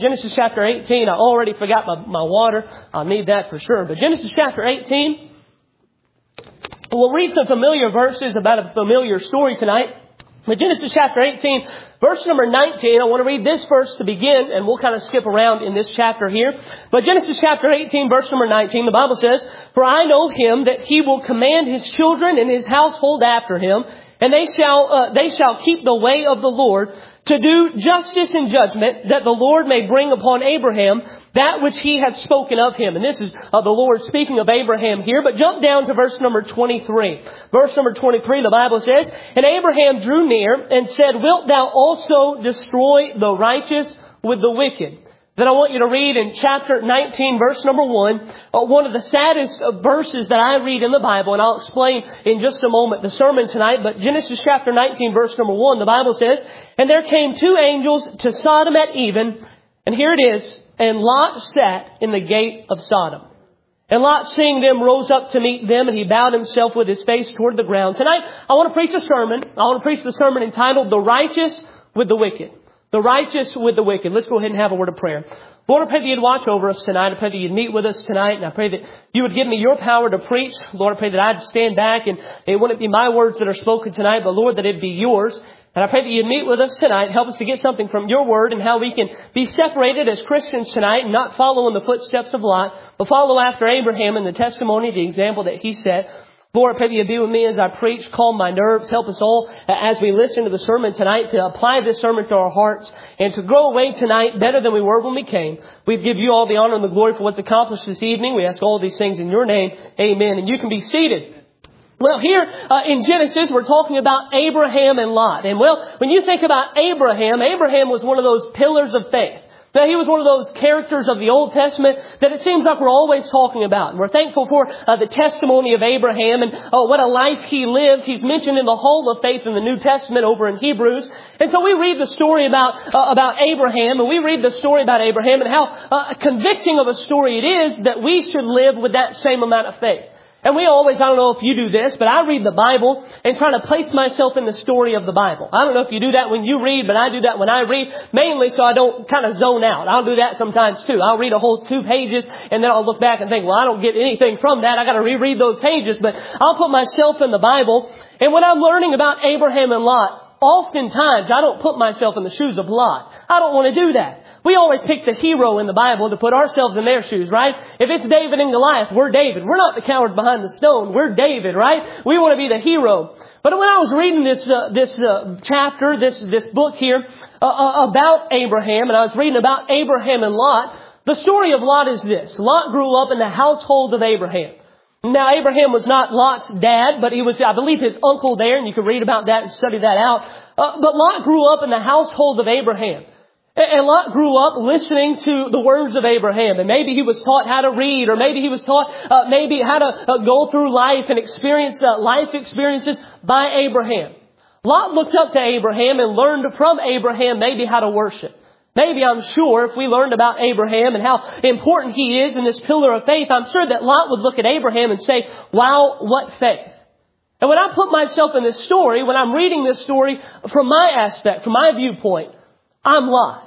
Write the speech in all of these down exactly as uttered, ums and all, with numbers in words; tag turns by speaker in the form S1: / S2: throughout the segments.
S1: Genesis chapter eighteen. I already forgot my, my water. I'll need that for sure. But Genesis chapter eighteen. We'll read some familiar verses about a familiar story tonight. But Genesis chapter eighteen, verse number nineteen. I want to read this verse to begin, and we'll kind of skip around in this chapter here. But Genesis chapter eighteen, verse number nineteen, the Bible says, "For I know him that he will command his children and his household after him, and they shall uh, they shall keep the way of the Lord, to do justice and judgment, that the Lord may bring upon Abraham that which he hath spoken of him." And this is uh, the Lord speaking of Abraham here. But jump down to verse number twenty-three. Verse number twenty-three, the Bible says, "And Abraham drew near and said, Wilt thou also destroy the righteous with the wicked?" Then I want you to read in chapter nineteen, verse number one, uh, one of the saddest uh, verses that I read in the Bible. And I'll explain in just a moment the sermon tonight. But Genesis chapter nineteen, verse number one, the Bible says, "And there came two angels to Sodom at even," and here it is, "and Lot sat in the gate of Sodom. And Lot, seeing them, rose up to meet them, and he bowed himself with his face toward the ground." Tonight, I want to preach a sermon. I want to preach the sermon entitled, "The Righteous with the Wicked." The righteous with the wicked. Let's go ahead and have a word of prayer. Lord, I pray that you'd watch over us tonight. I pray that you'd meet with us tonight. And I pray that you would give me your power to preach. Lord, I pray that I'd stand back and it wouldn't be my words that are spoken tonight, but Lord, that it'd be yours. And I pray that you'd meet with us tonight. Help us to get something from your word and how we can be separated as Christians tonight and not follow in the footsteps of Lot, but follow after Abraham in the testimony, the example that he set. Lord, I pray that you be with me as I preach, calm my nerves, help us all as we listen to the sermon tonight to apply this sermon to our hearts and to grow away tonight better than we were when we came. We give you all the honor and the glory for what's accomplished this evening. We ask all these things in your name. Amen. And you can be seated. Well, here uh, in Genesis, we're talking about Abraham and Lot. And well, when you think about Abraham, Abraham was one of those pillars of faith. Now, he was one of those characters of the Old Testament that it seems like we're always talking about. And we're thankful for uh, the testimony of Abraham and uh, what a life he lived. He's mentioned in the Hall of Faith in the New Testament over in Hebrews. And so we read the story about uh, about Abraham, and we read the story about Abraham and how uh, convicting of a story it is that we should live with that same amount of faith. And we always, I don't know if you do this, but I read the Bible and try to place myself in the story of the Bible. I don't know if you do that when you read, but I do that when I read, mainly so I don't kind of zone out. I'll do that sometimes too. I'll read a whole two pages and then I'll look back and think, well, I don't get anything from that. I got to reread those pages, but I'll put myself in the Bible. And when I'm learning about Abraham and Lot, oftentimes I don't put myself in the shoes of Lot. I don't want to do that. We always pick the hero in the Bible to put ourselves in their shoes, right? If it's David and Goliath, we're David. We're not the coward behind the stone. We're David, right? We want to be the hero. But when I was reading this uh, this uh, chapter, this this book here uh, uh, about Abraham, and I was reading about Abraham and Lot, the story of Lot is this. Lot grew up in the household of Abraham. Now, Abraham was not Lot's dad, but he was, I believe, his uncle there, and you can read about that and study that out. Uh, but Lot grew up in the household of Abraham. And Lot grew up listening to the words of Abraham. And maybe he was taught how to read, or maybe he was taught uh, maybe how to uh, go through life and experience uh, life experiences by Abraham. Lot looked up to Abraham and learned from Abraham maybe how to worship. Maybe, I'm sure, if we learned about Abraham and how important he is in this pillar of faith, I'm sure that Lot would look at Abraham and say, wow, what faith. And when I put myself in this story, when I'm reading this story from my aspect, from my viewpoint, I'm Lot.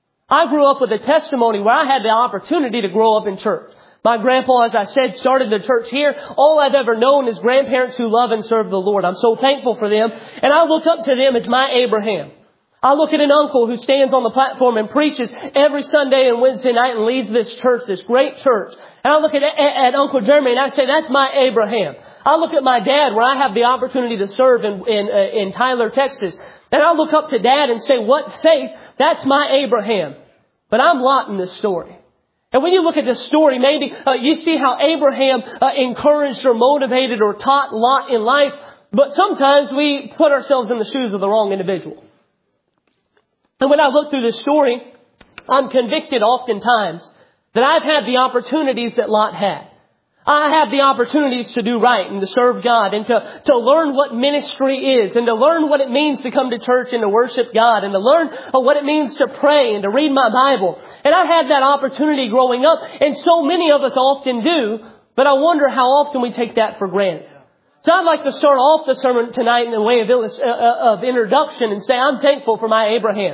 S1: I grew up with a testimony where I had the opportunity to grow up in church. My grandpa, as I said, started the church here. All I've ever known is grandparents who love and serve the Lord. I'm so thankful for them. And I look up to them as my Abraham. I look at an uncle who stands on the platform and preaches every Sunday and Wednesday night and leads this church, this great church. And I look at, at, at Uncle Jeremy and I say, that's my Abraham. I look at my dad where I have the opportunity to serve in, in, uh, in Tyler, Texas. And I look up to Dad and say, what faith? That's my Abraham. But I'm Lot in this story. And when you look at this story, maybe uh, you see how Abraham uh, encouraged or motivated or taught Lot in life. But sometimes we put ourselves in the shoes of the wrong individual. And when I look through this story, I'm convicted oftentimes that I've had the opportunities that Lot had. I have the opportunities to do right and to serve God and to, to learn what ministry is and to learn what it means to come to church and to worship God and to learn what it means to pray and to read my Bible. And I had that opportunity growing up, and so many of us often do, but I wonder how often we take that for granted. So I'd like to start off the sermon tonight in a way of, illus- uh, of introduction and say I'm thankful for my Abrahams.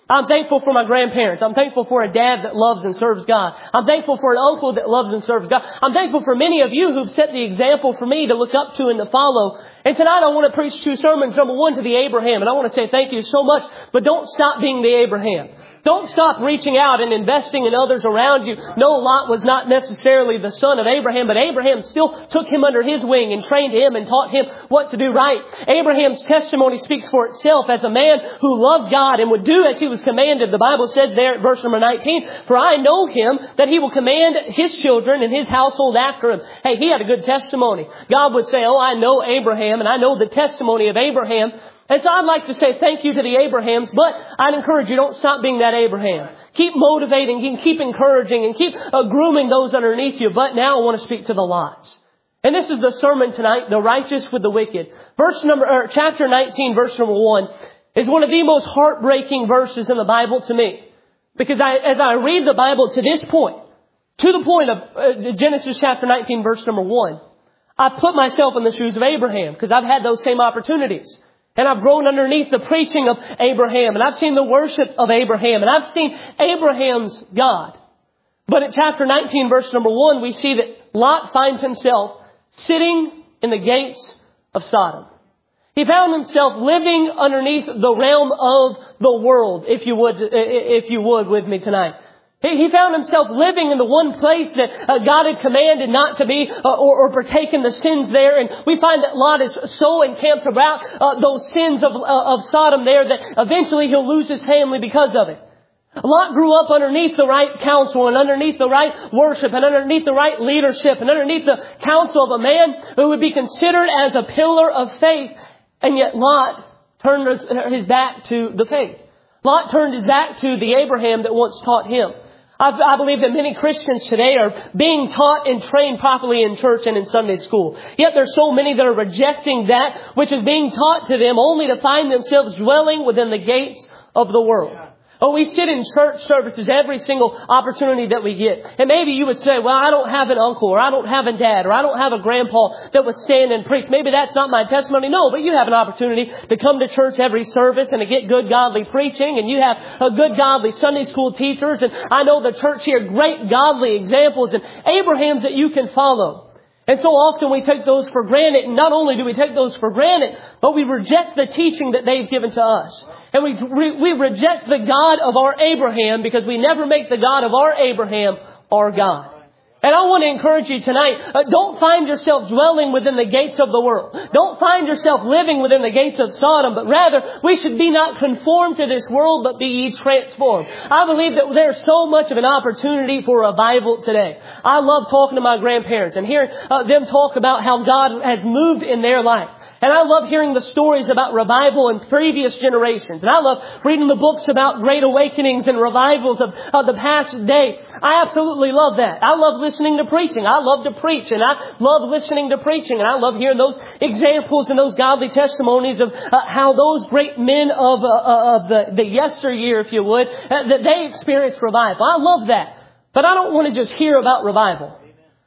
S1: I'm thankful for my grandparents. I'm thankful for a dad that loves and serves God. I'm thankful for an uncle that loves and serves God. I'm thankful for many of you who've set the example for me to look up to and to follow. And tonight I want to preach two sermons. Number one, to the Abraham. And I want to say thank you so much, but don't stop being the Abraham. Don't stop reaching out and investing in others around you. No, Lot was not necessarily the son of Abraham, but Abraham still took him under his wing and trained him and taught him what to do right. Abraham's testimony speaks for itself as a man who loved God and would do as he was commanded. The Bible says there at verse number nineteen, for I know him that he will command his children and his household after him. Hey, he had a good testimony. God would say, oh, I know Abraham and I know the testimony of Abraham. And so I'd like to say thank you to the Abrahams, but I'd encourage you, don't stop being that Abraham. Keep motivating and keep encouraging and keep uh, grooming those underneath you. But now I want to speak to the Lots. And this is the sermon tonight, the righteous with the wicked. Verse number, or chapter nineteen, verse number one, is one of the most heartbreaking verses in the Bible to me. Because I, as I read the Bible to this point, to the point of uh, Genesis chapter nineteen, verse number one, I put myself in the shoes of Abraham because I've had those same opportunities. And I've grown underneath the preaching of Abraham. And I've seen the worship of Abraham. And I've seen Abraham's God. But at chapter nineteen, verse number one, we see that Lot finds himself sitting in the gates of Sodom. He found himself living underneath the realm of the world, if you would, if you would with me tonight. He found himself living in the one place that uh, God had commanded not to be uh, or, or partake in the sins there. And we find that Lot is so encamped about uh, those sins of, uh, of Sodom there that eventually he'll lose his family because of it. Lot grew up underneath the right counsel and underneath the right worship and underneath the right leadership and underneath the counsel of a man who would be considered as a pillar of faith. And yet Lot turned his, his back to the faith. Lot turned his back to the Abraham that once taught him. I, I believe that many Christians today are being taught and trained properly in church and in Sunday school. Yet there's so many that are rejecting that which is being taught to them only to find themselves dwelling within the gates of the world. Oh, we sit in church services every single opportunity that we get. And maybe you would say, well, I don't have an uncle or I don't have a dad or I don't have a grandpa that would stand and preach. Maybe that's not my testimony. No, but you have an opportunity to come to church every service and to get good godly preaching. And you have a good godly Sunday school teachers. And I know the church here, great godly examples and Abrahams that you can follow. And so often we take those for granted. And not only do we take those for granted, but we reject the teaching that they've given to us. And we, we reject the God of our Abraham because we never make the God of our Abraham our God. And I want to encourage you tonight, uh, don't find yourself dwelling within the gates of the world. Don't find yourself living within the gates of Sodom, but rather we should be not conformed to this world, but be ye transformed. I believe that there's so much of an opportunity for revival today. I love talking to my grandparents and hearing uh, them talk about how God has moved in their life. And I love hearing the stories about revival in previous generations. And I love reading the books about great awakenings and revivals of, of the past day. I absolutely love that. I love listening to preaching. I love to preach and I love listening to preaching. And I love hearing those examples and those godly testimonies of uh, how those great men of, uh, of the, the yesteryear, if you would, uh, that they experienced revival. I love that. But I don't want to just hear about revival.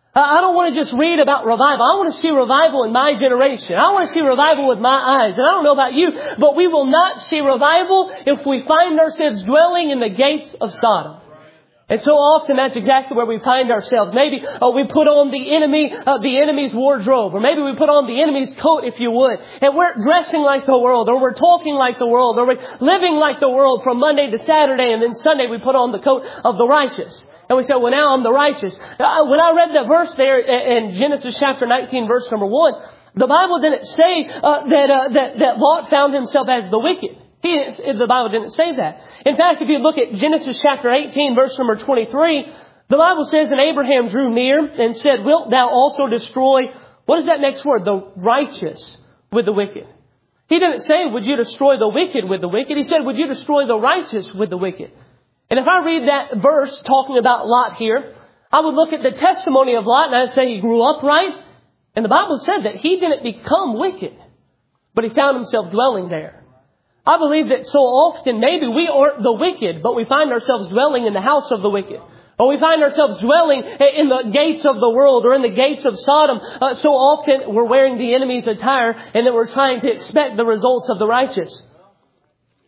S1: I don't want to just read about revival. I want to see revival in my generation. I want to see revival with my eyes. And I don't know about you, but we will not see revival if we find ourselves dwelling in the gates of Sodom. And so often that's exactly where we find ourselves. Maybe uh, we put on the enemy, uh, the enemy's wardrobe, or maybe we put on the enemy's coat, if you would, and we're dressing like the world, or we're talking like the world, or we're living like the world from Monday to Saturday, and then Sunday we put on the coat of the righteous. And we say, well, now I'm the righteous. Uh, when I read that verse there in Genesis chapter nineteen, verse number one, the Bible didn't say uh, that, uh, that that Lot found himself as the wicked. He didn't, the Bible didn't say that. In fact, if you look at Genesis chapter eighteen, verse number twenty-three, the Bible says, and Abraham drew near and said, wilt thou also destroy, what is that next word? The righteous with the wicked. He didn't say, would you destroy the wicked with the wicked? He said, would you destroy the righteous with the wicked? And if I read that verse talking about Lot here, I would look at the testimony of Lot and I'd say he grew upright. And the Bible said that he didn't become wicked, but he found himself dwelling there. I believe that so often maybe we aren't the wicked, but we find ourselves dwelling in the house of the wicked. Or we find ourselves dwelling in the gates of the world or in the gates of Sodom. Uh, so often we're wearing the enemy's attire and that we're trying to expect the results of the righteous.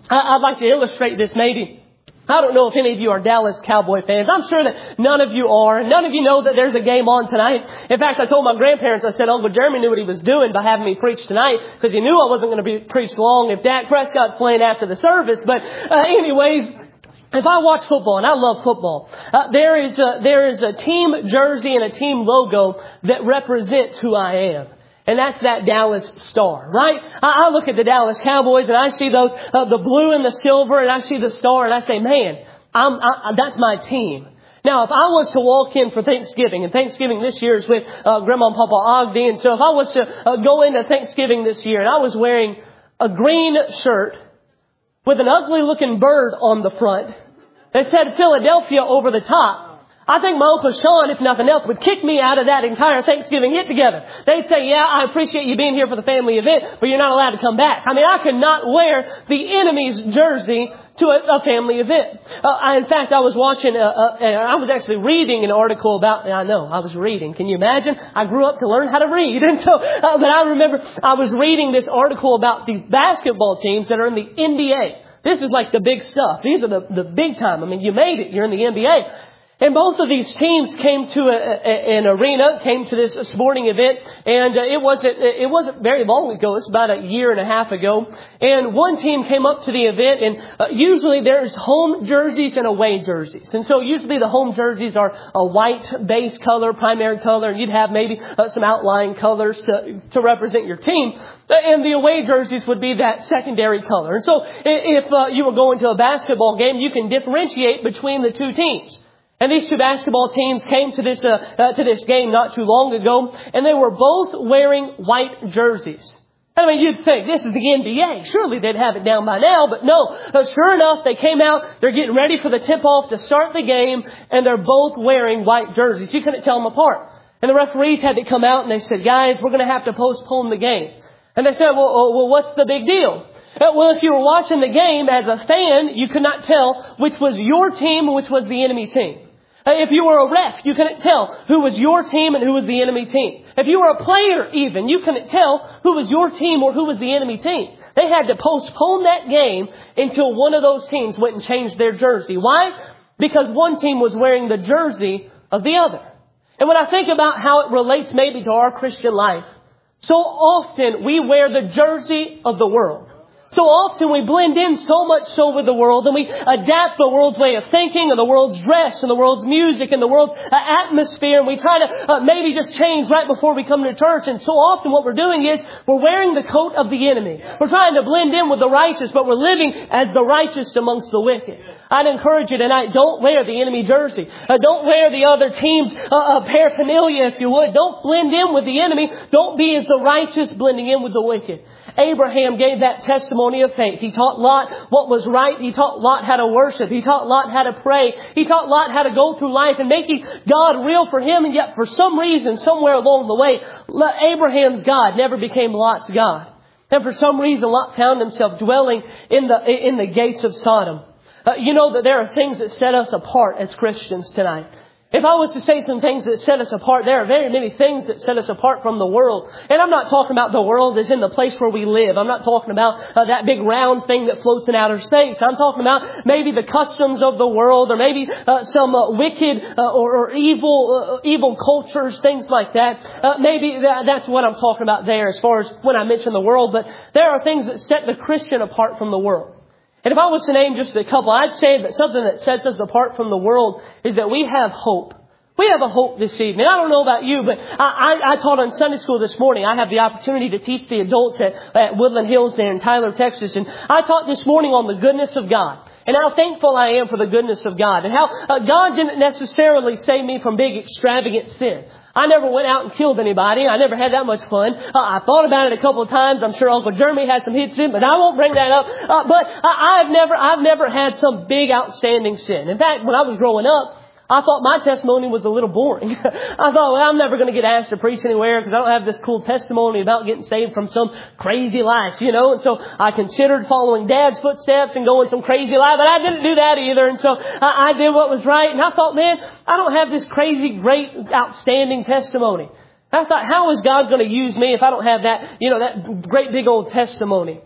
S1: I'd like to illustrate this maybe. I don't know if any of you are Dallas Cowboy fans. I'm sure that none of you are. And none of you know that there's a game on tonight. In fact, I told my grandparents, I said, Uncle Jeremy knew what he was doing by having me preach tonight because he knew I wasn't going to be preached long if Dak Prescott's playing after the service. But uh, anyways, if I watch football, and I love football, uh, there is a, there is a team jersey and a team logo that represents who I am. And that's that Dallas star, right? I, I look at the Dallas Cowboys and I see those, uh, the blue and the silver, and I see the star and I say, man, I'm, I, that's my team. Now, if I was to walk in for Thanksgiving, and Thanksgiving this year is with uh, Grandma and Papa Ogden, and so if I was to uh, go into Thanksgiving this year and I was wearing a green shirt with an ugly looking bird on the front that said Philadelphia over the top, I think my Uncle Sean, if nothing else, would kick me out of that entire Thanksgiving get-together. They'd say, yeah, I appreciate you being here for the family event, but you're not allowed to come back. I mean, I could not wear the enemy's jersey to a, a family event. Uh, I, in fact, I was watching, uh, uh, I was actually reading an article about, I know, I was reading. Can you imagine? I grew up to learn how to read. And so, uh, but I remember I was reading this article about these basketball teams that are in the N B A. This is like the big stuff. These are the, the big time. I mean, you made it. You're in the N B A. And both of these teams came to a, a, an arena, came to this sporting event, and uh, it wasn't it wasn't very long ago. It's about a year and a half ago. And one team came up to the event, and uh, usually there's home jerseys and away jerseys. And so usually the home jerseys are a white base color, primary color, and you'd have maybe uh, some outlying colors to to represent your team. And the away jerseys would be that secondary color. And so if uh, you were going to a basketball game, you can differentiate between the two teams. And these two basketball teams came to this uh, uh, to this game not too long ago, and they were both wearing white jerseys. I mean, you'd think, this is the N B A. Surely they'd have it down by now, but no. Uh, sure enough, they came out, they're getting ready for the tip-off to start the game, and they're both wearing white jerseys. You couldn't tell them apart. And the referees had to come out, and they said, guys, we're going to have to postpone the game. And they said, well, well what's the big deal? Well, if you were watching the game as a fan, you could not tell which was your team and which was the enemy team. If you were a ref, you couldn't tell who was your team and who was the enemy team. If you were a player even, you couldn't tell who was your team or who was the enemy team. They had to postpone that game until one of those teams went and changed their jersey. Why? Because one team was wearing the jersey of the other. And when I think about how it relates maybe to our Christian life, so often we wear the jersey of the world. So often we blend in so much so with the world, and we adapt the world's way of thinking and the world's dress and the world's music and the world's uh, atmosphere, and we try to uh, maybe just change right before we come to church. And so often what we're doing is we're wearing the coat of the enemy. We're trying to blend in with the righteous, but we're living as the righteous amongst the wicked. I'd encourage you tonight, don't wear the enemy jersey. Uh, don't wear the other team's uh, uh, paraphernalia, if you would. Don't blend in with the enemy. Don't be as the righteous blending in with the wicked. Abraham gave that testimony of faith. He taught Lot what was right. He taught Lot how to worship. He taught Lot how to pray. He taught Lot how to go through life and making God real for him. And yet for some reason, somewhere along the way, Abraham's God never became Lot's God. And for some reason, Lot found himself dwelling in the, in the gates of Sodom. Uh, you know that there are things that set us apart as Christians tonight. If I was to say some things that set us apart, there are very many things that set us apart from the world. And I'm not talking about the world as in the place where we live. I'm not talking about uh, that big round thing that floats in outer space. I'm talking about maybe the customs of the world, or maybe uh, some uh, wicked uh, or, or evil uh, evil cultures, things like that. Uh, maybe that, that's what I'm talking about there as far as when I mention the world. But there are things that set the Christian apart from the world. And if I was to name just a couple, I'd say that something that sets us apart from the world is that we have hope. We have a hope this evening. I don't know about you, but I, I, I taught on Sunday school this morning. I have the opportunity to teach the adults at, at Woodland Hills there in Tyler, Texas. And I taught this morning on the goodness of God. And how thankful I am for the goodness of God. And how uh, God didn't necessarily save me from big extravagant sin. I never went out and killed anybody. I never had that much fun. Uh, I thought about it a couple of times. I'm sure Uncle Jeremy had some hits in, but I won't bring that up. Uh, but I, I've never, I've never had some big outstanding sin. In fact, when I was growing up, I thought my testimony was a little boring. I thought, well, I'm never going to get asked to preach anywhere because I don't have this cool testimony about getting saved from some crazy life, you know. And so I considered following Dad's footsteps and going some crazy life, but I didn't do that either. And so I, I did what was right. And I thought, man, I don't have this crazy, great, outstanding testimony. I thought, how is God going to use me if I don't have that, you know, that great big old testimony?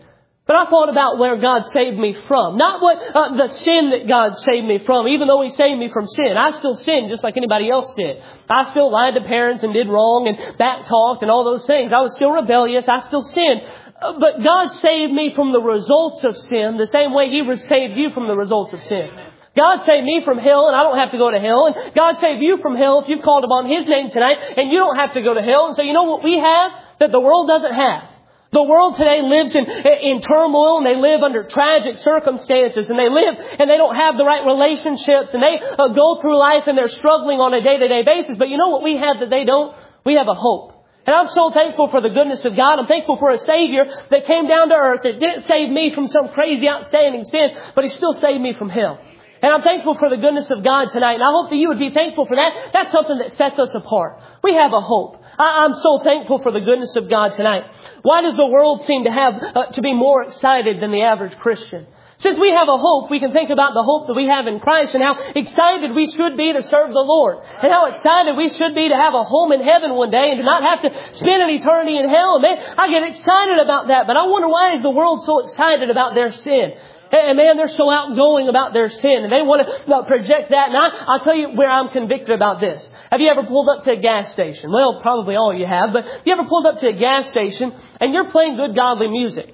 S1: But I thought about where God saved me from. Not what uh, the sin that God saved me from. Even though He saved me from sin, I still sinned just like anybody else did. I still lied to parents and did wrong and back-talked and all those things. I was still rebellious. I still sinned. Uh, but God saved me from the results of sin the same way He saved you from the results of sin. God saved me from hell, and I don't have to go to hell. And God saved you from hell if you've called upon His name tonight, and you don't have to go to hell. And so you know what we have that the world doesn't have? The world today lives in, in turmoil, and they live under tragic circumstances, and they live and they don't have the right relationships, and they uh, go through life and they're struggling on a day-to-day basis. But you know what we have that they don't? We have a hope. And I'm so thankful for the goodness of God. I'm thankful for a Savior that came down to earth that didn't save me from some crazy outstanding sin, but He still saved me from hell. And I'm thankful for the goodness of God tonight. And I hope that you would be thankful for that. That's something that sets us apart. We have a hope. I, I'm so thankful for the goodness of God tonight. Why does the world seem to have uh, to be more excited than the average Christian? Since we have a hope, we can think about the hope that we have in Christ and how excited we should be to serve the Lord. And how excited we should be to have a home in heaven one day and to not have to spend an eternity in hell. And man, I get excited about that. But I wonder, why is the world so excited about their sin? And man, they're so outgoing about their sin, and they want to project that. And I, I'll tell you where I'm convicted about this. Have you ever pulled up to a gas station? Well, probably all you have, but have you ever pulled up to a gas station and you're playing good godly music?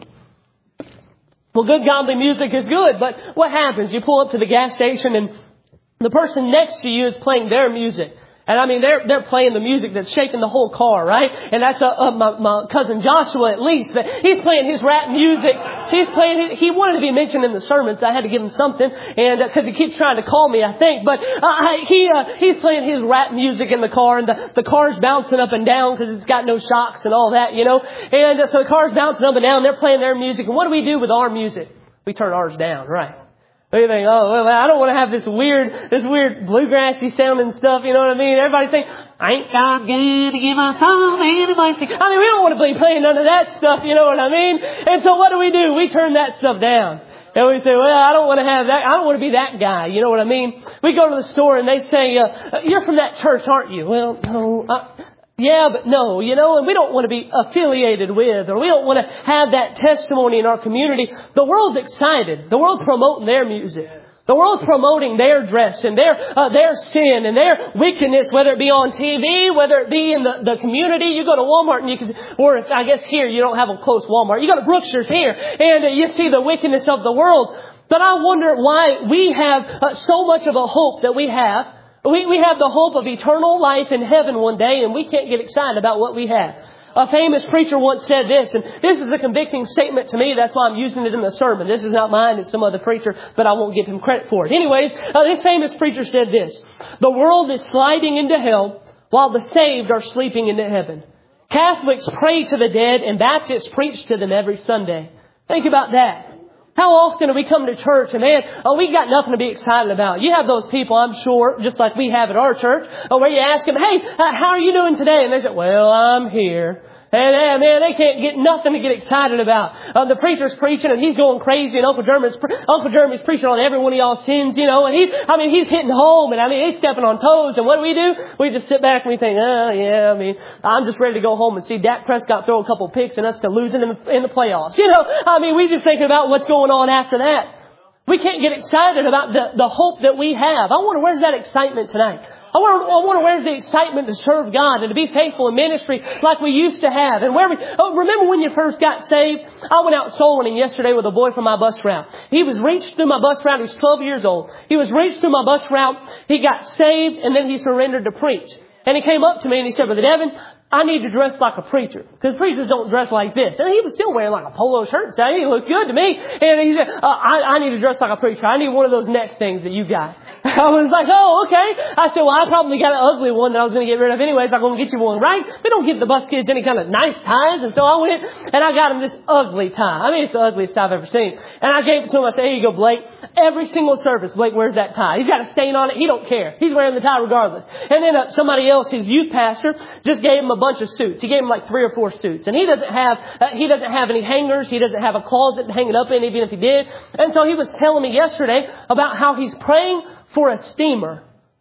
S1: Well, good godly music is good, but what happens? You pull up to the gas station and the person next to you is playing their music. And I mean, they're, they're playing the music that's shaking the whole car, right? And that's uh, uh, my, my cousin Joshua, at least. He's playing his rap music. He's playing, his, he wanted to be mentioned in the sermon, so I had to give him something. And, uh, cause he keeps trying to call me, I think. But, uh, he, uh, he's playing his rap music in the car, and the, the car's bouncing up and down because it's got no shocks and all that, you know? And uh, so the car's bouncing up and down, they're playing their music. And what do we do with our music? We turn ours down, right? You think, oh, well, I don't want to have this weird, this weird bluegrassy sounding stuff, you know what I mean? Everybody think, ain't God good to give us all anybody sing. I mean, we don't want to be playing none of that stuff, you know what I mean? And so what do we do? We turn that stuff down. And we say, well, I don't want to have that. I don't want to be that guy. You know what I mean? We go to the store and they say, uh, you're from that church, aren't you? Well, no, I, yeah, but no, you know, and we don't want to be affiliated with, or we don't want to have that testimony in our community. The world's excited. The world's promoting their music. The world's promoting their dress and their uh, their sin and their wickedness, whether it be on T V, whether it be in the, the community. You go to Walmart and you can, or if I guess here you don't have a close Walmart. You go to Brookshire's here and uh, you see the wickedness of the world. But I wonder why we have uh, so much of a hope that we have. We, we have the hope of eternal life in heaven one day, and we can't get excited about what we have. A famous preacher once said this, and this is a convicting statement to me. That's why I'm using it in the sermon. This is not mine. It's some other preacher, but I won't give him credit for it. Anyways, uh, this famous preacher said this: the world is sliding into hell while the saved are sleeping into heaven. Catholics pray to the dead, and Baptists preach to them every Sunday. Think about that. How often do we come to church and man, oh, we got nothing to be excited about. You have those people, I'm sure, just like we have at our church, where you ask them, hey, how are you doing today? And they say, well, I'm here. And uh, man, they can't get nothing to get excited about. Uh, the preacher's preaching and he's going crazy, and Uncle Jeremy's pre- Uncle Jeremy's preaching on every one of y'all's sins, you know. And he's, I mean, he's hitting home, and I mean, he's stepping on toes. And what do we do? We just sit back and we think, oh yeah, I mean, I'm just ready to go home and see Dak Prescott throw a couple picks and us to losing in the, in the playoffs. You know, I mean, we just thinking about what's going on after that. We can't get excited about the the hope that we have. I wonder, where's that excitement tonight? I wonder, I wonder where's the excitement to serve God and to be faithful in ministry like we used to have. And where we, oh, remember when you first got saved? I went out soul winning yesterday with a boy from my bus route. He was reached through my bus route. He was twelve years old. He was reached through my bus route. He got saved, and then he surrendered to preach. And he came up to me and he said, Brother Devin, I need to dress like a preacher, because preachers don't dress like this. And he was still wearing like a polo shirt, so he looked good to me. And he said, uh, I, I need to dress like a preacher. I need one of those neck things that you got. I was like, oh, okay. I said, well, I probably got an ugly one that I was going to get rid of anyways. I'm going to get you one, right? They don't give the bus kids any kind of nice ties. And so I went and I got him this ugly tie. I mean, it's the ugliest tie I've ever seen. And I gave it to him. I said, here you go, Blake. Every single service, Blake wears that tie. He's got a stain on it. He don't care. He's wearing the tie regardless. And then uh, somebody else, his youth pastor, just gave him a bunch of suits. He gave him like three or four suits. And he doesn't have, uh, he doesn't have any hangers. He doesn't have a closet to hang it up in, even if he did. And so he was telling me yesterday about how he's praying for a steamer.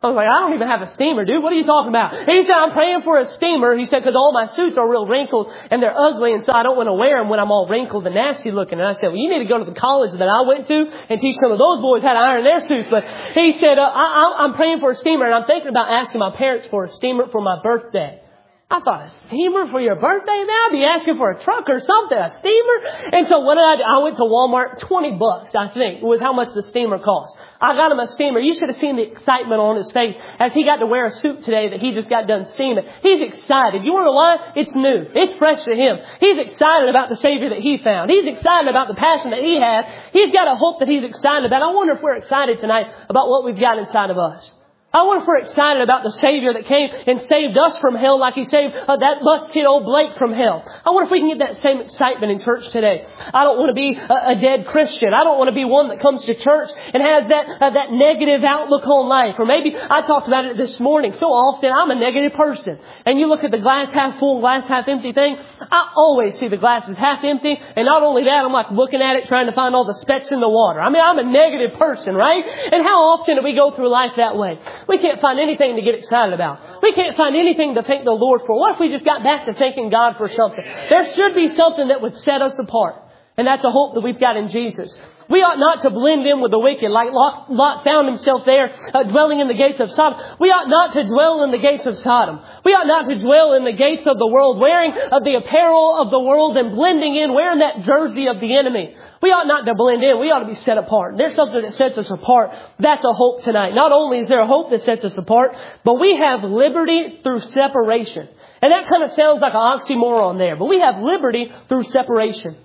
S1: I was like, I don't even have a steamer, dude. What are you talking about? He said, I'm praying for a steamer. He said, because all my suits are real wrinkled and they're ugly, and so I don't want to wear them when I'm all wrinkled and nasty looking. And I said, well, you need to go to the college that I went to and teach some of those boys how to iron their suits. But he said, uh, I, I'm praying for a steamer, and I'm thinking about asking my parents for a steamer for my birthday. I thought, a steamer for your birthday now? I'd be asking for a truck or something, a steamer? And so what did I do? I went to Walmart, twenty bucks, I think, was how much the steamer cost. I got him a steamer. You should have seen the excitement on his face as he got to wear a suit today that he just got done steaming. He's excited. You want to know why? It's new. It's fresh to him. He's excited about the Savior that he found. He's excited about the passion that he has. He's got a hope that he's excited about. I wonder if we're excited tonight about what we've got inside of us. I wonder if we're excited about the Savior that came and saved us from hell like He saved uh, that bus kid old Blake from hell. I wonder if we can get that same excitement in church today. I don't want to be a, a dead Christian. I don't want to be one that comes to church and has that uh, that negative outlook on life. Or maybe I talked about it this morning. So often I'm a negative person. And you look at the glass half full, glass half empty thing. I always see the glass as half empty. And not only that, I'm like looking at it trying to find all the specks in the water. I mean, I'm a negative person, right? And how often do we go through life that way? We can't find anything to get excited about. We can't find anything to thank the Lord for. What if we just got back to thanking God for something? There should be something that would set us apart. And that's a hope that we've got in Jesus. We ought not to blend in with the wicked like Lot, Lot found himself there uh, dwelling in the gates of Sodom. We ought not to dwell in the gates of Sodom. We ought not to dwell in the gates of the world wearing uh, the apparel of the world and blending in, wearing that jersey of the enemy. We ought not to blend in. We ought to be set apart. There's something that sets us apart. That's a hope tonight. Not only is there a hope that sets us apart, but we have liberty through separation. And that kind of sounds like an oxymoron there, but we have liberty through separation.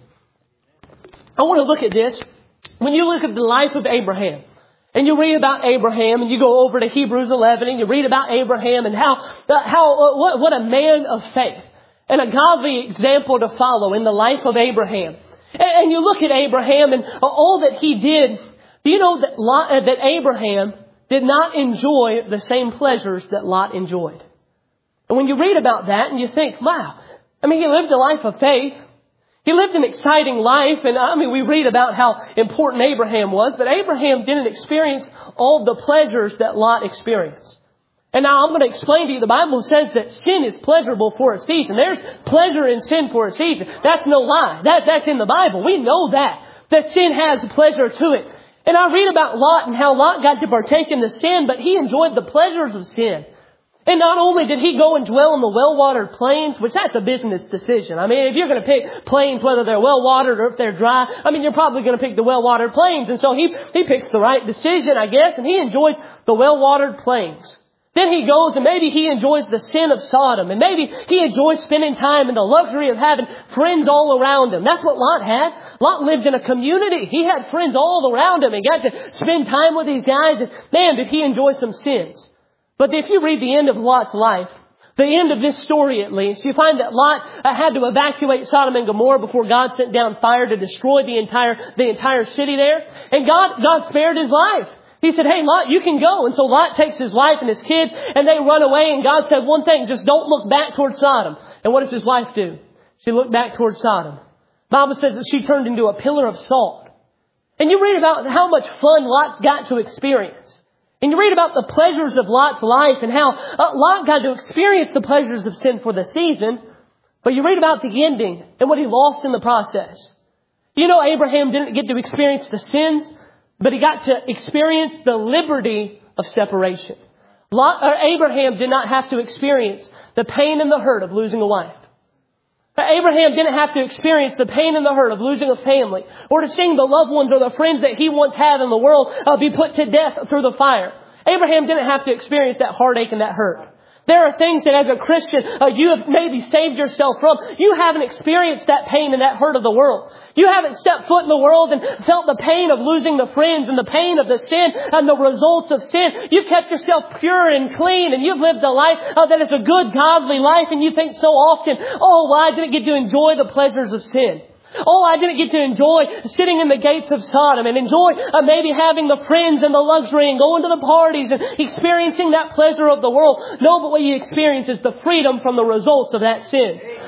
S1: I want to look at this. When you look at the life of Abraham, and you read about Abraham, and you go over to Hebrews eleven, and you read about Abraham and how, how what, what a man of faith and a godly example to follow in the life of Abraham. And, and you look at Abraham and all that he did. Do you know that Lot, that Abraham did not enjoy the same pleasures that Lot enjoyed? And when you read about that and you think, wow, I mean, he lived a life of faith. He lived an exciting life, and I mean, we read about how important Abraham was, but Abraham didn't experience all the pleasures that Lot experienced. And now I'm going to explain to you, the Bible says that sin is pleasurable for a season. There's pleasure in sin for a season. That's no lie. That, that's in the Bible. We know that, that sin has pleasure to it. And I read about Lot and how Lot got to partake in the sin, but he enjoyed the pleasures of sin. And not only did he go and dwell in the well-watered plains, which that's a business decision. I mean, if you're going to pick plains, whether they're well-watered or if they're dry, I mean, you're probably going to pick the well-watered plains. And so he, he picks the right decision, I guess, and he enjoys the well-watered plains. Then he goes and maybe he enjoys the sin of Sodom. And maybe he enjoys spending time in the luxury of having friends all around him. That's what Lot had. Lot lived in a community. He had friends all around him and got to spend time with these guys. And man, did he enjoy some sins. But if you read the end of Lot's life, the end of this story at least, you find that Lot had to evacuate Sodom and Gomorrah before God sent down fire to destroy the entire the entire city there. And God God spared his life. He said, hey, Lot, you can go. And so Lot takes his wife and his kids and they run away. And God said one thing, just don't look back towards Sodom. And what does his wife do? She looked back towards Sodom. The Bible says that she turned into a pillar of salt. And you read about how much fun Lot got to experience. And you read about the pleasures of Lot's life and how uh, Lot got to experience the pleasures of sin for the season. But you read about the ending and what he lost in the process. You know, Abraham didn't get to experience the sins, but he got to experience the liberty of separation. Lot, or Abraham did not have to experience the pain and the hurt of losing a wife. Abraham didn't have to experience the pain and the hurt of losing a family, or to seeing the loved ones or the friends that he once had in the world uh, be put to death through the fire. Abraham didn't have to experience that heartache and that hurt. There are things that as a Christian uh, you have maybe saved yourself from. You haven't experienced that pain and that hurt of the world. You haven't stepped foot in the world and felt the pain of losing the friends and the pain of the sin and the results of sin. You've kept yourself pure and clean, and you've lived a life uh, that is a good, godly life, and you think so often, oh, well, I didn't get to enjoy the pleasures of sin. Oh, I didn't get to enjoy sitting in the gates of Sodom and enjoy uh, maybe having the friends and the luxury and going to the parties and experiencing that pleasure of the world. No, but what you experience is the freedom from the results of that sin.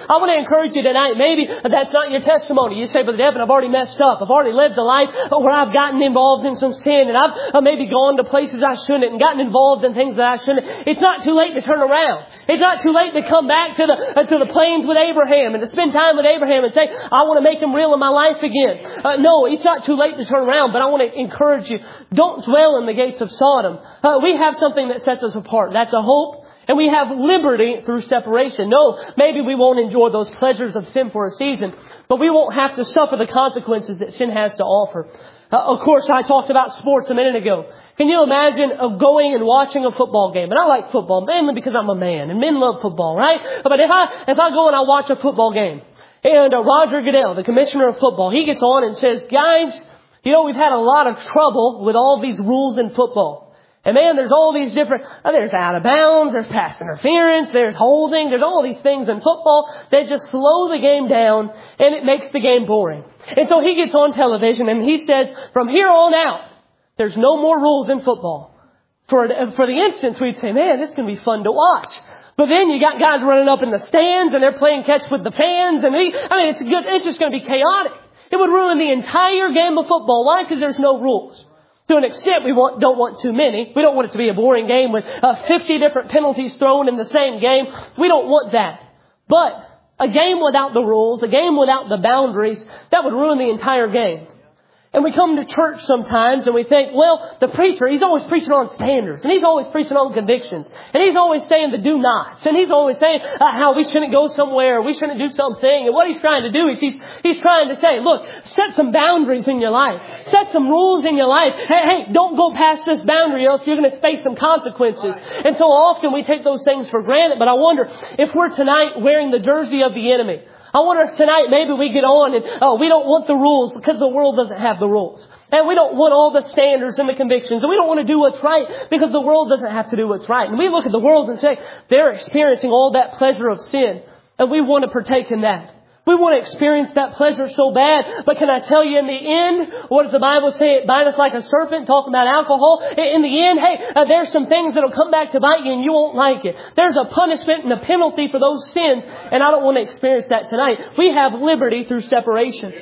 S1: I want to encourage you tonight. Maybe that's not your testimony. You say, but Devin, I've already messed up. I've already lived a life where I've gotten involved in some sin, and I've maybe gone to places I shouldn't and gotten involved in things that I shouldn't. It's not too late to turn around. It's not too late to come back to the uh, to the plains with Abraham and to spend time with Abraham and say, I want to make him real in my life again. Uh, no, it's not too late to turn around, but I want to encourage you. Don't dwell in the gates of Sodom. Uh, we have something that sets us apart. That's a hope. And we have liberty through separation. No, maybe we won't enjoy those pleasures of sin for a season, but we won't have to suffer the consequences that sin has to offer. Uh, of course, I talked about sports a minute ago. Can you imagine of going and watching a football game? And I like football mainly because I'm a man, and men love football, right? But if I if I go and I watch a football game, and uh, Roger Goodell, the commissioner of football, he gets on and says, guys, you know, we've had a lot of trouble with all these rules in football. And man, there's all these different, uh, there's out of bounds, there's pass interference, there's holding, there's all these things in football that just slow the game down and it makes the game boring. And so he gets on television and he says, from here on out, there's no more rules in football. For, for the instance, we'd say, man, this is going to be fun to watch. But then you got guys running up in the stands and they're playing catch with the fans and we, I mean, it's good, it's just going to be chaotic. It would ruin the entire game of football. Why? Because there's no rules. To an extent, we want, don't want too many. We don't want it to be a boring game with uh, fifty different penalties thrown in the same game. We don't want that. But a game without the rules, a game without the boundaries, that would ruin the entire game. And we come to church sometimes and we think, well, the preacher, he's always preaching on standards. And he's always preaching on convictions. And he's always saying the do nots. And he's always saying uh, how we shouldn't go somewhere. We shouldn't do something. And what he's trying to do is he's, he's trying to say, look, set some boundaries in your life. Set some rules in your life. Hey, hey, don't go past this boundary else you're going to face some consequences. And so often we take those things for granted. But I wonder if we're tonight wearing the jersey of the enemy. I wonder if tonight maybe we get on and, oh, we don't want the rules because the world doesn't have the rules. And we don't want all the standards and the convictions. And we don't want to do what's right because the world doesn't have to do what's right. And we look at the world and say, they're experiencing all that pleasure of sin. And we want to partake in that. We want to experience that pleasure so bad. But can I tell you in the end, what does the Bible say? It bite us like a serpent, talking about alcohol. In the end, hey, uh, there's some things that will come back to bite you and you won't like it. There's a punishment and a penalty for those sins. And I don't want to experience that tonight. We have liberty through separation.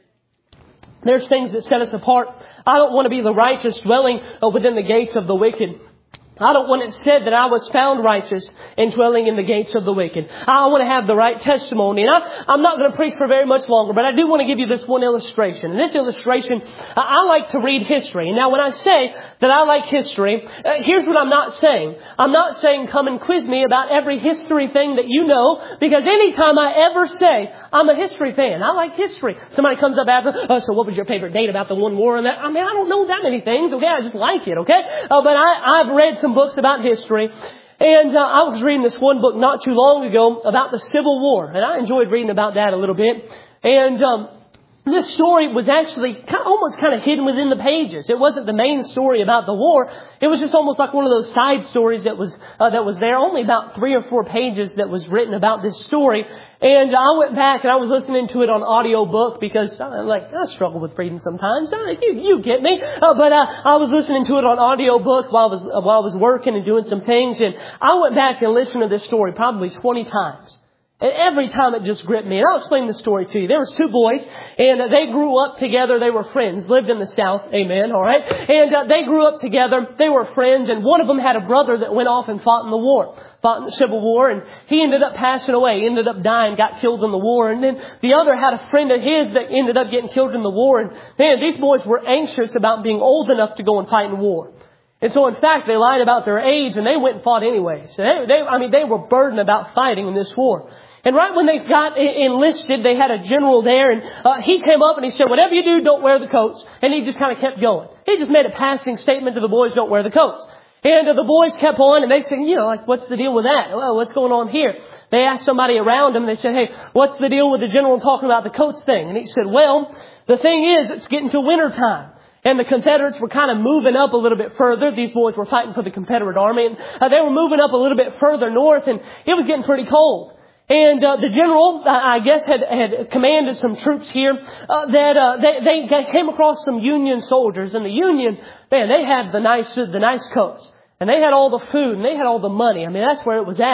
S1: There's things that set us apart. I don't want to be the righteous dwelling uh, within the gates of the wicked. I don't want it said that I was found righteous in dwelling in the gates of the wicked. I want to have the right testimony. And I, I'm not going to preach for very much longer, but I do want to give you this one illustration. And this illustration, I like to read history. And now when I say that I like history, uh, here's what I'm not saying. I'm not saying come and quiz me about every history thing that you know, because anytime I ever say I'm a history fan, I like history. Somebody comes up after, oh, so what was your favorite date about the one war and that? I mean, I don't know that many things, okay? I just like it, okay? Uh, but I, I've read some books about history. And uh, I was reading this one book not too long ago about the Civil War. And I enjoyed reading about that a little bit. And um, this story was actually kind of, almost kind of hidden within the pages. It wasn't the main story about the war. It was just almost like one of those side stories that was uh, that was there. Only about three or four pages that was written about this story. And I went back and I was listening to it on audio book because I like I struggle with reading sometimes. You you get me? Uh, but uh, I was listening to it on audio book while I was uh, while I was working and doing some things. And I went back and listened to this story probably twenty times. And every time it just gripped me. And I'll explain the story to you. There was two boys, and they grew up together. They were friends. Lived in the South. Amen. All right. And uh, they grew up together. They were friends. And one of them had a brother that went off and fought in the war. Fought in the Civil War. And he ended up passing away. He ended up dying. Got killed in the war. And then the other had a friend of his that ended up getting killed in the war. And man, these boys were anxious about being old enough to go and fight in war. And so, in fact, they lied about their age, and they went and fought anyways. So they, they, I mean, they were burdened about fighting in this war. And right when they got enlisted, they had a general there, and uh, he came up and he said, whatever you do, don't wear the coats. And he just kind of kept going. He just made a passing statement to the boys, don't wear the coats. And uh, the boys kept on, and they said, you know, like, what's the deal with that? Well, what's going on here? They asked somebody around him, and they said, hey, what's the deal with the general talking about the coats thing? And he said, well, the thing is, it's getting to winter time. And the Confederates were kind of moving up a little bit further. These boys were fighting for the Confederate Army. And uh, they were moving up a little bit further north, and it was getting pretty cold. And uh, the general, I guess, had, had commanded some troops here uh, that uh, they, they came across some Union soldiers. And the Union, man, they had the nice the nice coats. And they had all the food, and they had all the money. I mean, that's where it was at.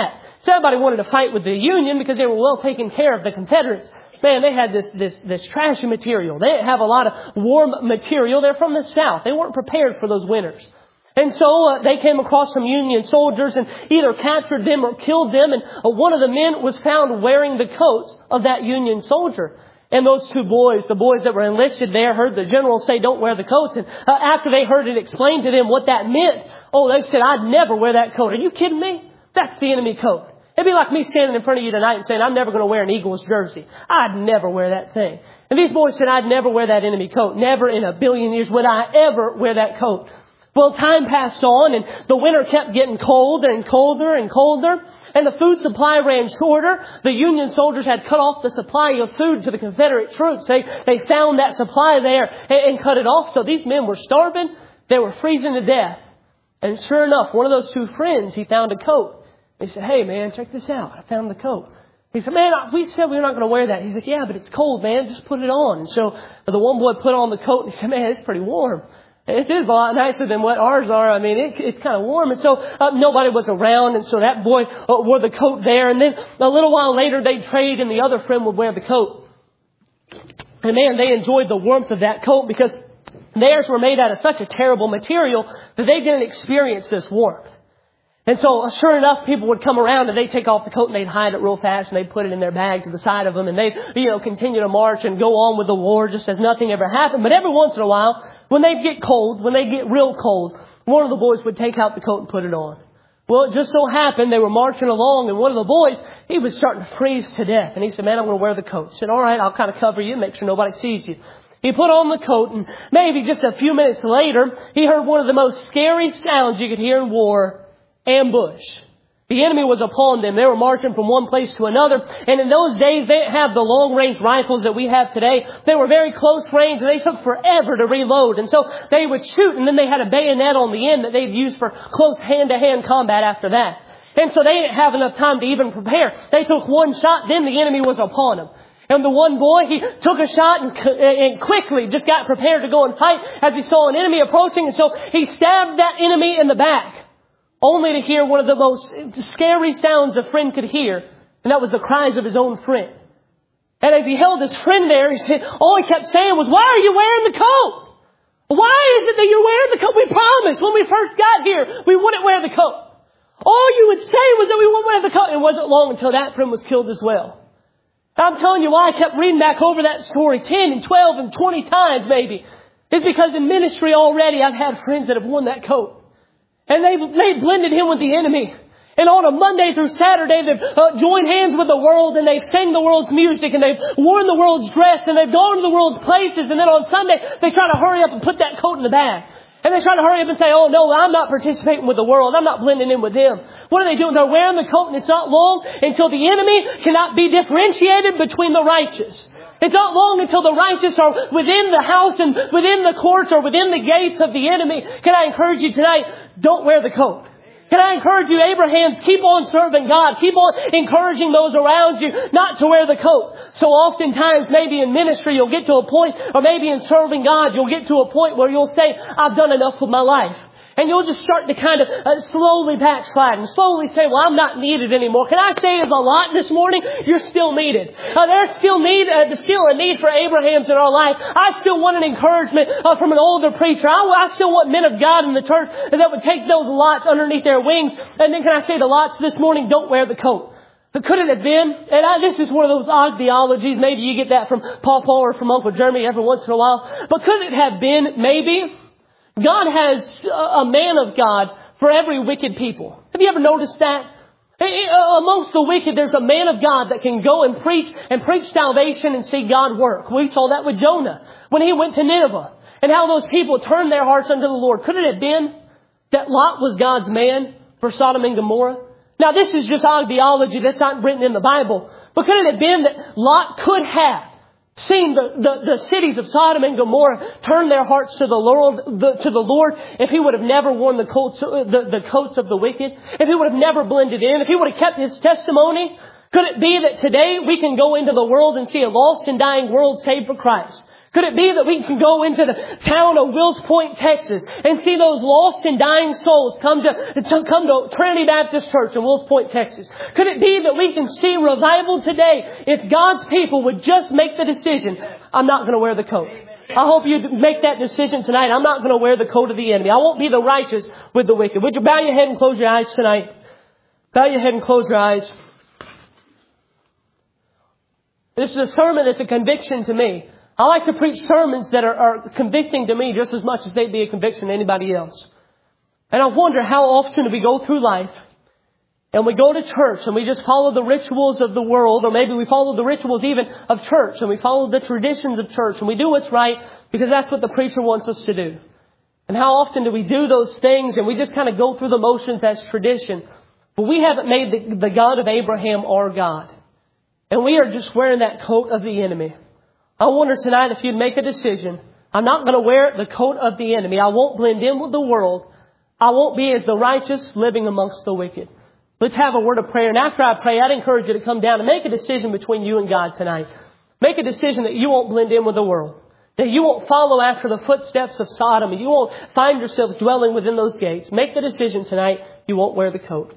S1: So everybody wanted to fight with the Union because they were well taken care of, the Confederates. Man, they had this, this, this trashy material. They didn't have a lot of warm material. They're from the South. They weren't prepared for those winters. And so uh, they came across some Union soldiers and either captured them or killed them. And uh, one of the men was found wearing the coats of that Union soldier. And those two boys, the boys that were enlisted there, heard the general say, don't wear the coats. And uh, after they heard it explained to them what that meant, oh, they said, I'd never wear that coat. Are you kidding me? That's the enemy coat. It'd be like me standing in front of you tonight and saying, I'm never going to wear an Eagles jersey. I'd never wear that thing. And these boys said, I'd never wear that enemy coat. Never in a billion years would I ever wear that coat. Well, time passed on and the winter kept getting colder and colder and colder. And the food supply ran shorter. The Union soldiers had cut off the supply of food to the Confederate troops. They, they found that supply there and, and cut it off. So these men were starving. They were freezing to death. And sure enough, one of those two friends, he found a coat. He said, hey, man, check this out. I found the coat. He said, man, we said we were not going to wear that. He said, yeah, but it's cold, man. Just put it on. And so the one boy put on the coat and he said, man, it's pretty warm. It is a lot nicer than what ours are. I mean, it, it's kind of warm. And so uh, nobody was around. And so that boy uh, wore the coat there. And then a little while later, they'd trade and the other friend would wear the coat. And man, they enjoyed the warmth of that coat because theirs were made out of such a terrible material that they didn't experience this warmth. And so, sure enough, people would come around and they'd take off the coat and they'd hide it real fast and they'd put it in their bag to the side of them and they'd, you know, continue to march and go on with the war just as nothing ever happened. But every once in a while, when they'd get cold, when they'd get real cold, one of the boys would take out the coat and put it on. Well, it just so happened they were marching along and one of the boys, he was starting to freeze to death. And he said, man, I'm going to wear the coat. He said, all right, I'll kind of cover you, make sure nobody sees you. He put on the coat and maybe just a few minutes later, he heard one of the most scary sounds you could hear in war, ambush. The enemy was upon them. They were marching from one place to another. And in those days, they didn't have the long-range rifles that we have today. They were very close range and they took forever to reload. And so they would shoot and then they had a bayonet on the end that they'd use for close hand-to-hand combat after that. And so they didn't have enough time to even prepare. They took one shot, then the enemy was upon them. And the one boy, he took a shot and, and quickly just got prepared to go and fight as he saw an enemy approaching. And so he stabbed that enemy in the back, only to hear one of the most scary sounds a friend could hear. And that was the cries of his own friend. And as he held his friend there, he said, all he kept saying was, why are you wearing the coat? Why is it that you're wearing the coat? We promised when we first got here, we wouldn't wear the coat. All you would say was that we wouldn't wear the coat. And it wasn't long until that friend was killed as well. I'm telling you why I kept reading back over that story ten and twelve and twenty times maybe. It's because in ministry already I've had friends that have worn that coat. And they've, they've blended in with the enemy. And on a Monday through Saturday, they've uh, joined hands with the world and they've sang the world's music and they've worn the world's dress and they've gone to the world's places. And then on Sunday, they try to hurry up and put that coat in the bag. And they try to hurry up and say, oh no, I'm not participating with the world. I'm not blending in with them. What are they doing? They're wearing the coat and it's not long until the enemy cannot be differentiated between the righteous. It's not long until the righteous are within the house and within the courts or within the gates of the enemy. Can I encourage you tonight? Don't wear the coat. Can I encourage you, Abrahams, keep on serving God. Keep on encouraging those around you not to wear the coat. So oftentimes, maybe in ministry, you'll get to a point, or maybe in serving God, you'll get to a point where you'll say, I've done enough with my life. And you'll just start to kind of uh, slowly backslide and slowly say, well, I'm not needed anymore. Can I say as a lot this morning? You're still needed. Uh, there's still need, uh, still a need for Abrahams in our life. I still want an encouragement uh, from an older preacher. I, I still want men of God in the church that would take those lots underneath their wings. And then can I say the lots this morning? Don't wear the coat. But could it have been, and I, this is one of those odd theologies, maybe you get that from Papa or from Uncle Jeremy every once in a while, but could it have been, maybe, God has a man of God for every wicked people. Have you ever noticed that? Amongst the wicked, there's a man of God that can go and preach and preach salvation and see God work. We saw that with Jonah when he went to Nineveh and how those people turned their hearts unto the Lord. Could it have been that Lot was God's man for Sodom and Gomorrah? Now, this is just odd theology that's not written in the Bible. But could it have been that Lot could have seen the, the, the cities of Sodom and Gomorrah turn their hearts to the Lord, the, to the Lord, if he would have never worn the coats, the, the coats of the wicked, if he would have never blended in, if he would have kept his testimony? Could it be that today we can go into the world and see a lost and dying world saved for Christ? Could it be that we can go into the town of Wills Point, Texas, and see those lost and dying souls come to, to come to Trinity Baptist Church in Wills Point, Texas? Could it be that we can see revival today if God's people would just make the decision, I'm not going to wear the coat. I hope you make that decision tonight. I'm not going to wear the coat of the enemy. I won't be the righteous with the wicked. Would you bow your head and close your eyes tonight? Bow your head and close your eyes. This is a sermon that's a conviction to me. I like to preach sermons that are, are convicting to me just as much as they'd be a conviction to anybody else. And I wonder how often do we go through life and we go to church and we just follow the rituals of the world, or maybe we follow the rituals even of church, and we follow the traditions of church, and we do what's right because that's what the preacher wants us to do. And how often do we do those things and we just kind of go through the motions as tradition, but we haven't made the, the God of Abraham our God. And we are just wearing that coat of the enemy. I wonder tonight if you'd make a decision. I'm not going to wear the coat of the enemy. I won't blend in with the world. I won't be as the righteous living amongst the wicked. Let's have a word of prayer. And after I pray, I'd encourage you to come down and make a decision between you and God tonight. Make a decision that you won't blend in with the world. That you won't follow after the footsteps of Sodom. And you won't find yourselves dwelling within those gates. Make the decision tonight. You won't wear the coat.